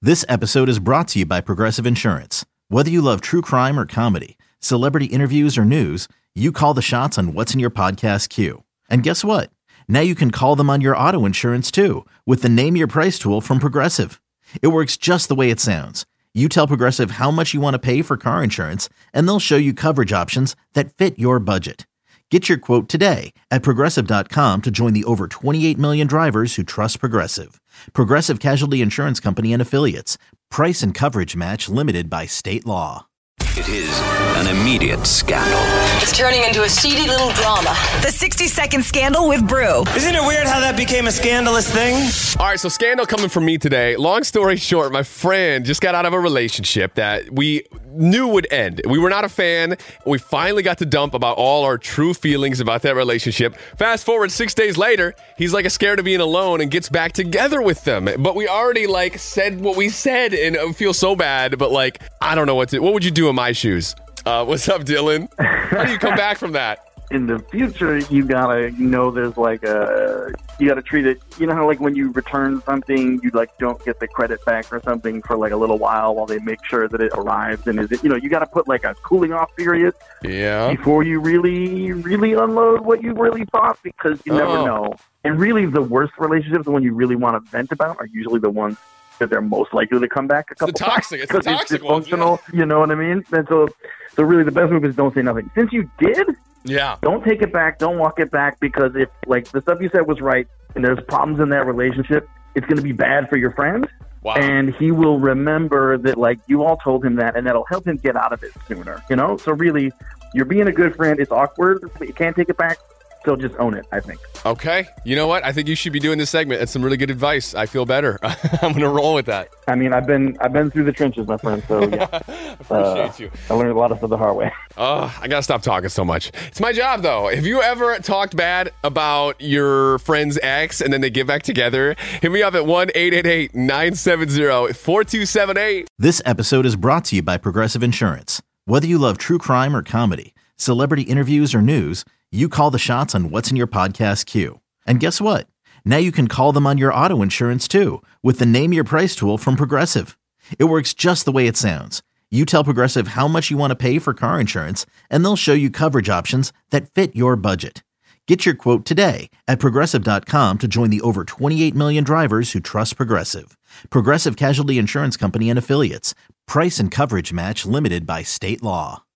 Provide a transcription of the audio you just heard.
This episode is brought to you by Progressive Insurance. Whether you love true crime or comedy, celebrity interviews or news, you call the shots on what's in your podcast queue. And guess what? Now you can call them on your auto insurance too with the Name Your Price tool from Progressive. It works just the way it sounds. You tell Progressive how much you want to pay for car insurance, and they'll show you coverage options that fit your budget. Get your quote today at Progressive.com to join the over 28 million drivers who trust Progressive. Progressive Casualty Insurance Company and Affiliates. Price and coverage match limited by state law. It is an immediate scandal. It's turning into a seedy little drama. The 60-second scandal with Brew. Isn't it weird how that became a scandalous thing? All right, so scandal coming from me today. Long story short, my friend just got out of a relationship that we knew would end. We were not a fan. We finally got to dump about all our true feelings about that relationship. Fast forward 6 days later, he's like scared of being alone and gets back together with them. But we already said what we said and I feel so bad, but I don't know what would you do in my shoes? What's up, Dylan? How do you come back from that? In the future, you gotta there's you gotta treat it. You know how when you return something, you don't get the credit back or something for a little while they make sure that it arrives, and you gotta put a cooling off period. Yeah. Before you really unload what you really thought, because you never know. And really, the worst relationships, the one you really want to vent about, are usually the ones that they're most likely to come back a couple times. It's the toxic ones. Dysfunctional, yeah. You know what I mean? And so really the best move is don't say nothing. Since you did, don't take it back, don't walk it back, because if the stuff you said was right and there's problems in that relationship, it's going to be bad for your friend. Wow. And he will remember that you all told him that, and that'll help him get out of it sooner. So really, you're being a good friend. It's awkward, but you can't take it back. So just own it, I think. Okay. You know what? I think you should be doing this segment. It's some really good advice. I feel better. I'm going to roll with that. I mean, I've been through the trenches, my friend. So yeah. Appreciate you. I learned a lot of stuff the hard way. I got to stop talking so much. It's my job, though. Have you ever talked bad about your friend's ex and then they get back together? Hit me up at 1-888-970-4278. This episode is brought to you by Progressive Insurance. Whether you love true crime or comedy, celebrity interviews or news, you call the shots on what's in your podcast queue. And guess what? Now you can call them on your auto insurance too with the Name Your Price tool from Progressive. It works just the way it sounds. You tell Progressive how much you want to pay for car insurance, and they'll show you coverage options that fit your budget. Get your quote today at Progressive.com to join the over 28 million drivers who trust Progressive. Progressive Casualty Insurance Company and Affiliates. Price and coverage match limited by state law.